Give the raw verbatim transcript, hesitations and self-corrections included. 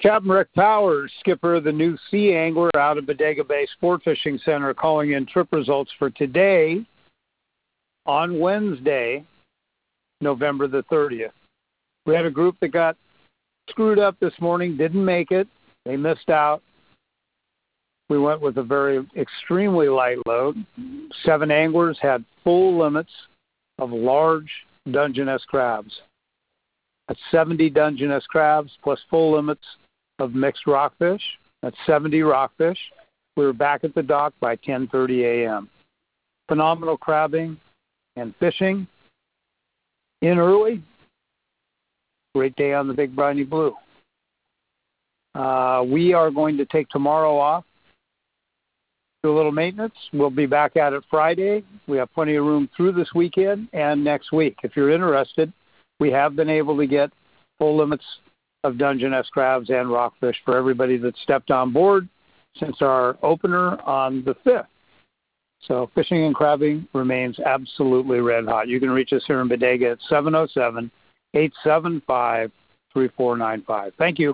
Captain Rick Powers, skipper of the New Sea Angler out of Bodega Bay Sport Fishing Center, calling in trip results for today on Wednesday, November the thirtieth. We had a group that got screwed up this morning, didn't make it. They missed out. We went with a very extremely light load. Seven anglers had full limits of large Dungeness crabs. That's seventy Dungeness crabs plus full limits of mixed rockfish. That's seventy rockfish. We were back at the dock by ten thirty a.m. Phenomenal crabbing and fishing. In early. Great day on the Big Briny Blue. Uh, we are going to take tomorrow off. Do a little maintenance. We'll be back at it Friday. We have plenty of room through this weekend and next week. If you're interested, we have been able to get full limits of Dungeness crabs and rockfish for everybody that stepped on board since our opener on the fifth. So fishing and crabbing remains absolutely red hot. You can reach us here in Bodega at seven oh seven, eight seven five, three four nine five. Thank you.